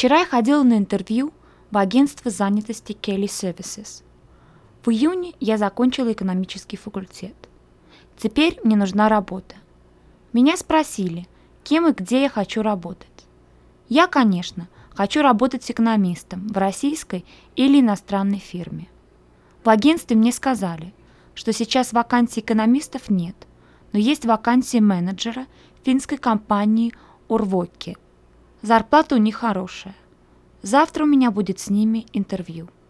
Вчера я ходила на интервью в агентство занятости Kelly Services. В июне я закончила экономический факультет. Теперь мне нужна работа. Меня спросили, кем и где я хочу работать. Я, конечно, хочу работать экономистом в российской или иностранной фирме. В агентстве мне сказали, что сейчас вакансий экономистов нет, но есть вакансия менеджера финской компании Urvoki. Зарплата у них хорошая. Завтра у меня будет с ними интервью.